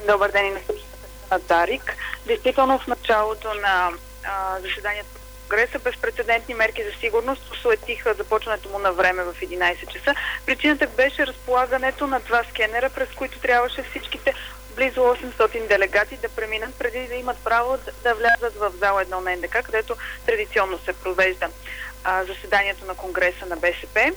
Добър ден и на на Дарик. Действително в началото на заседанието на Конгреса безпрецедентни мерки за сигурност осуетиха започването му на време в 11 часа. Причината беше разполагането на два скенера, през които трябваше всичките близо 800 делегати да преминат преди да имат право да влязат в зала 1 на НДК, където традиционно се провежда заседанието на Конгреса на БСП.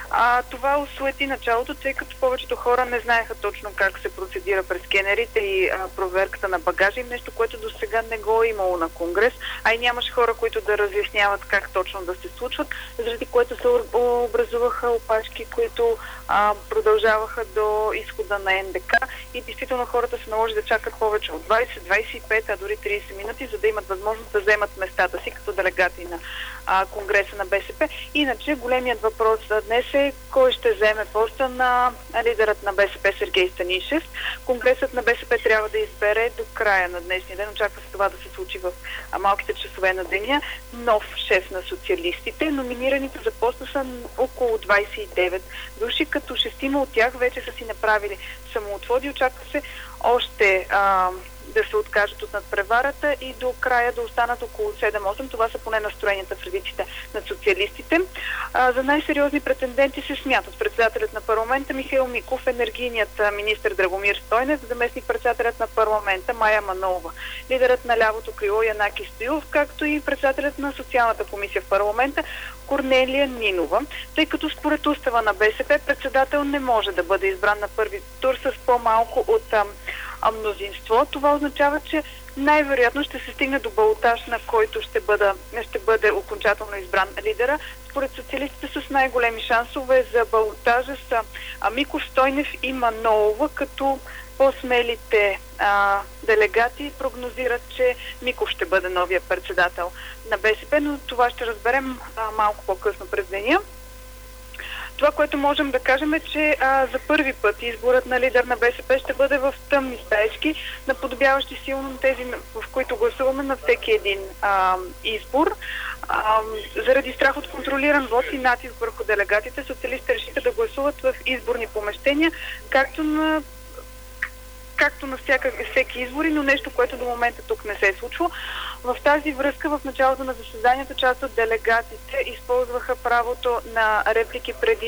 Това осуети началото, тъй като повечето хора не знаеха точно как се процедира през скенерите и проверката на багажа им, нещо, което до сега не го е имало на Конгрес, а и нямаше хора, които да разясняват как точно да се случват, заради което се образуваха опашки, които продължаваха до изхода на НДК и действително хората се наложи да чакат повече от 20, 25, а дори 30 минути, за да имат възможност да вземат местата си като делегати на Конгреса на БСП. Иначе големият въпрос днес е кой ще вземе поста на лидерът на БСП Сергей Станишев. Конгресът на БСП трябва да избере до края на днешния ден, очаква се това да се случи в малките часове на деня, нов шеф на социалистите. Номинираните за поста са около 29 души, като 6 от тях вече са си направили самоотводи. Очаква се още да се откажат от надпреварата и до края да останат около 7-8. Това са поне настроенията в редиците на социалистите. За най-сериозни претенденти се смятат председателят на парламента Михаил Миков, енергийният министър Драгомир Стойнев, заместник-председателят на парламента Мая Манолова, лидерът на лявото крило Янаки Стоилов, както и председателят на социалната комисия в парламента Корнелия Нинова, тъй като според устава на БСП председател не може да бъде избран на първи тур с по-малко от мнозинство. Това означава, че най-вероятно ще се стигне до балотаж, на който ще бъде окончателно избран лидера. Според социалистите с най-големи шансове за балотажа са Миков, Стойнев и Манолова, като по-смелите делегати прогнозират, че Миков ще бъде новия председател на БСП, но това ще разберем малко по-късно през деня. Това, което можем да кажем е, че за първи път изборът на лидер на БСП ще бъде в тъмни стаечки, наподобяващи силно тези, в които гласуваме на всеки един избор. Заради страх от контролиран вод и натиск върху делегатите, социалистите решиха да гласуват в изборни помещения, както на всеки избори, но нещо, което до момента тук не се е случило. В тази връзка, в началото на заседанието, част от делегатите използваха правото на реплики преди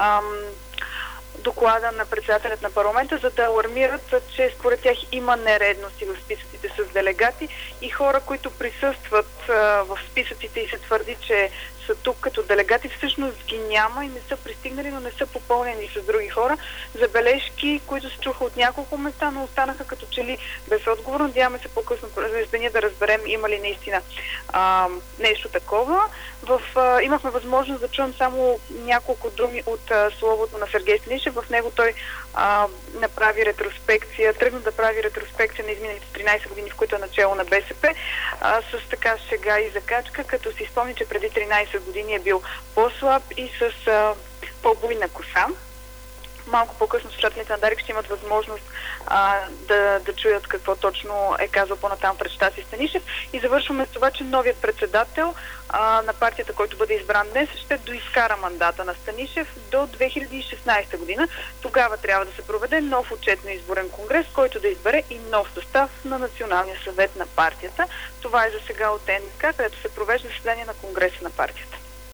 доклада на председателят на парламента, за да алармират, че според тях има нередности в списъците с делегати и хора, които присъстват в списъците и се твърди, че са тук като делегати, всъщност ги няма и не са пристигнали, но не са попълнени с други хора. Забележки, които се чуха от няколко места, но останаха като че ли без отговор. Надяваме се по-късно през деня да разберем има ли наистина нещо такова. Имахме възможност да чуем само няколко думи от словото на Сергей Станишев. В него той направи ретроспекция, тръгна да прави ретроспекция на изминалите 13 години, в които е начало на БСП, с така шега и закачка, като си спомни, че преди 13 години е бил по-слаб и с по-буйна коса. Малко по-късно слушателите на Дарик ще имат възможност да чуят какво точно е казал по-натам пред Стаси Станишев. И завършваме с това, че новият председател на партията, който бъде избран днес, ще доизкара мандата на Станишев до 2016 година. Тогава трябва да се проведе нов отчетно-изборен конгрес, който да избере и нов състав на Националния съвет на партията. Това е за сега от НДК, където се провежда заседание на конгреса на партията.